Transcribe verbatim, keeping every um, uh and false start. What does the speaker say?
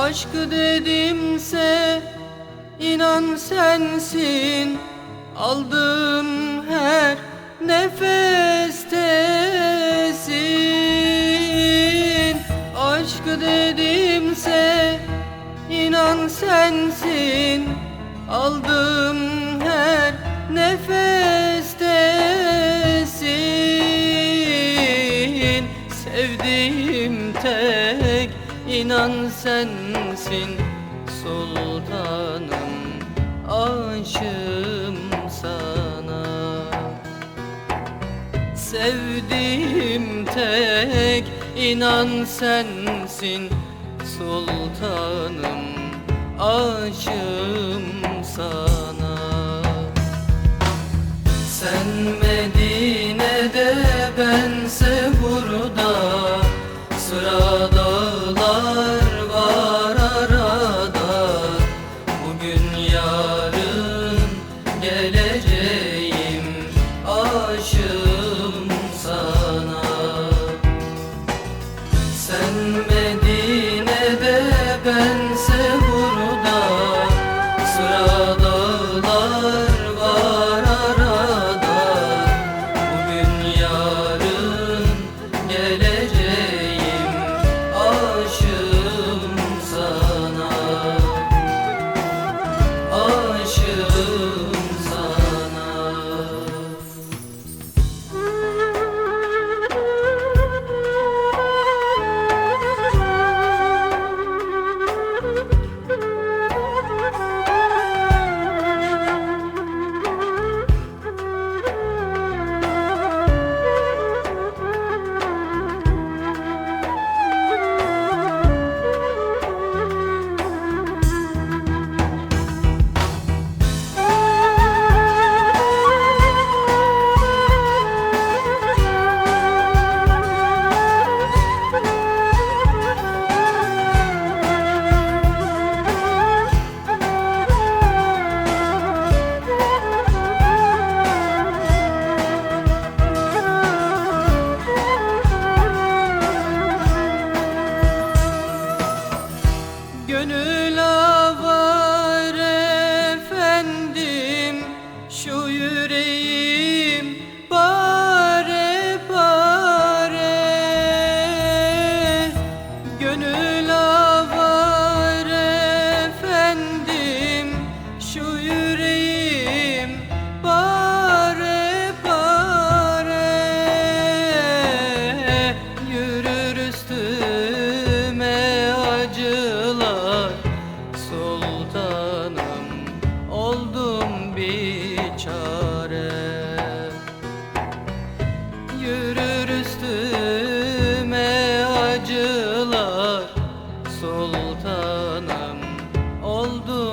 Aşk dedimse inan sensin, aldığım her nefestesin. Aşk dedimse inan sensin, aldığım her nefestesin. Sevdiğim tek inan sensin sultanım, aşığım sana. Sevdiğim tek inan sensin sultanım, aşığım sana. Sen Medine'de, bense burada, sıra dağlar var arada. Bugün yarın geleceğim, aşığım sana. Sen Medine'de, bense burada, sıra dağlar var arada. Bugün yarın geleceğim, aşığım sana, aşığım sana. Gönül avar efendim, şu yüreğim pare pare. Gönül avar efendim, şu yüreğim pare pare. Yürür üstüme acılar, sultanım oldum biçare. Yürür üstüme acılar, sultanım oldum